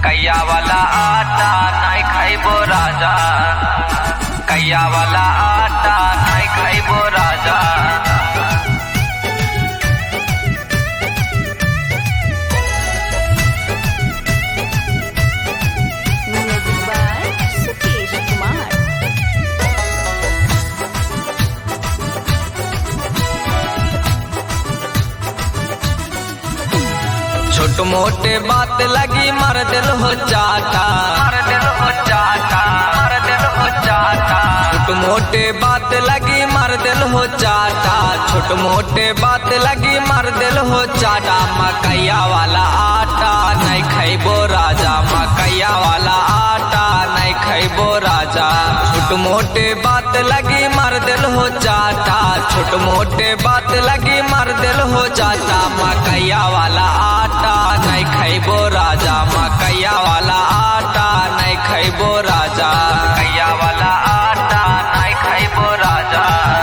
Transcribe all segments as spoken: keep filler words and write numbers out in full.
कैया वाला आटा नहीं खाइबो राजा, कैया वाला आटा नहीं खाइबो राजा। छोट मोटे बात लगी मार दिल हो चाटा, मार दिल हो चाटा, मार दिल हो चाटा। छोट मोटे बात लगी मार दिल हो चाटा, छोट मोटे बात लगी मार दिल हो चाटा। मकैया वाला आटा नहीं खाइबो राजा, मकैया वाला आटा नहीं खाइबो राजा। छोट मोटे बात लगी मार दिल हो चाटा, छोट मोटे बात लगी मार दिल हो चाटा। मकैया वाला आटा नहीं खाइबो राजा, मकैया वाला आटा नहीं खाइबो राजा, कैया वाला आटा नहीं खाइबो राजा।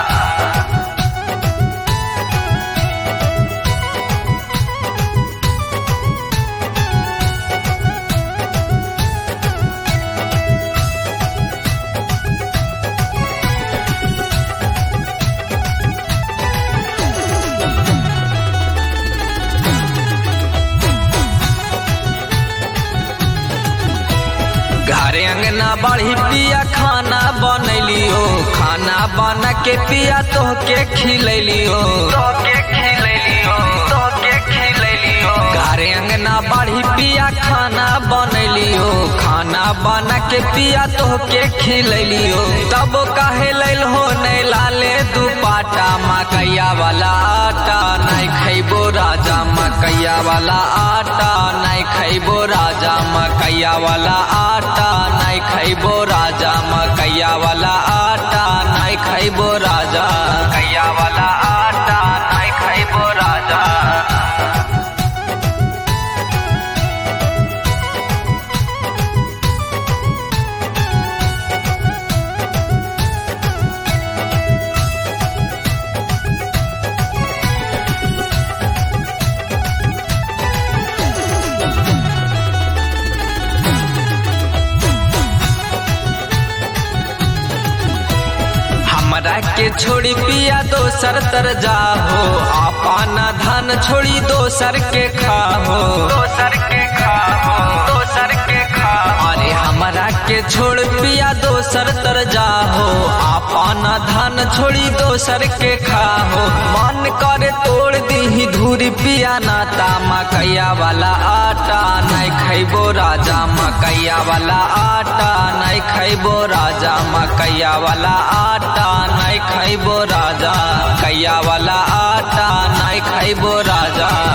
घरे अंगना बढ़ी पिया खाना बनैलियो, खाना बना के पिया तोहके खिलैलियो, तोहके खिलैलियो, तोहके खिलैलियो। घरे अंगना बढ़ी पिया खाना बनैलियो, खाना बना के पिया तोहके खिलैलियो। तब काहे लैल हो नहीं लाले दुपाटा, मकैया वाला आटा नहीं खाइबो राजा, मकैया वाला आटा नहीं खाइबो राजा, मकैया वाला आटा नहीं खाइबो राजा, मकैया वाला आटा नहीं खाइबो राजा, कैया वाला आटा नहीं खाइबो राजा। हमरा के छोड़ी पिया दोसर तर जाहो, अपन धन छोड़ी दोसर के खाहो, दोसर के खाहो, दोसर के खाहो। अरे हमरा के छोड़ पिया दोसर तर जाहो, अपन धन छोड़ी दोसर के खाहो। मन करे तोड़ दी धूरी पिया नाता, मकैया वाला आटा नहीं खाइबो राजा, मकैया वाला आटा नहीं खाइबो राजा, मकैया वाला आटा नहीं खाइबो राजा, कैया वाला आटा नहीं खाइबो राजा।